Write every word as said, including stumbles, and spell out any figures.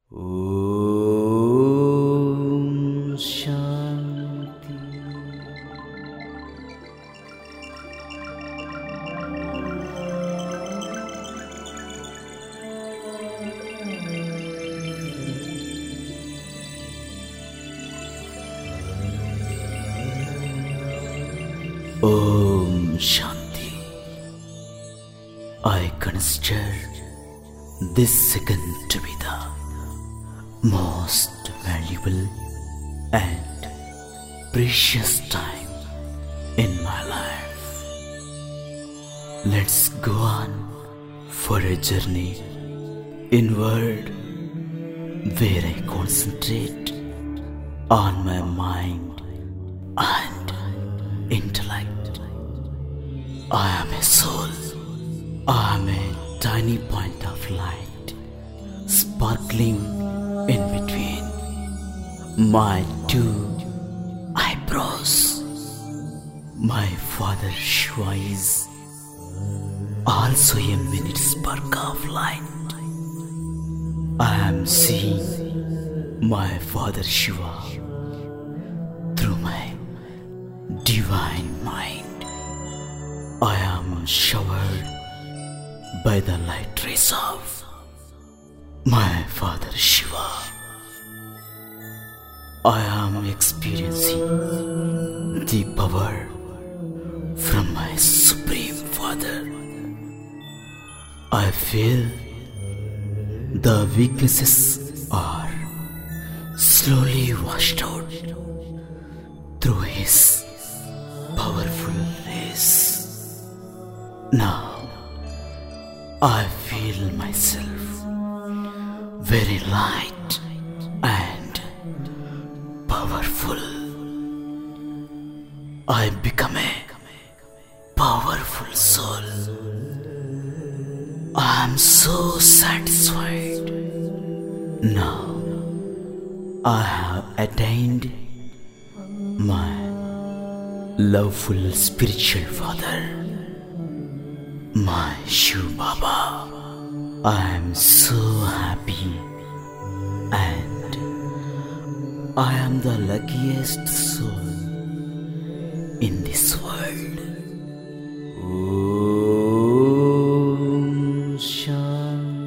Om Shanti. Om Shanti. I consider this second to be the most valuable and precious time in my life. Let's go on for a journey inward where I concentrate on my mind and intellect. I am a soul. I am a tiny point of light sparkling in between my two eyebrows. My father Shiva is also a minute spark of light. I am seeing my father Shiva through my divine mind. I am showered by the light rays of my father Shiva. I am experiencing the power from my Supreme Father. I feel the weaknesses are slowly washed out through His powerful rays. Now I feel myself very light and powerful. I become a powerful soul. I am so satisfied. Now I have attained my loveful spiritual father, my Shiv Baba. I am so happy and I am the luckiest soul in this world. Om Shanti.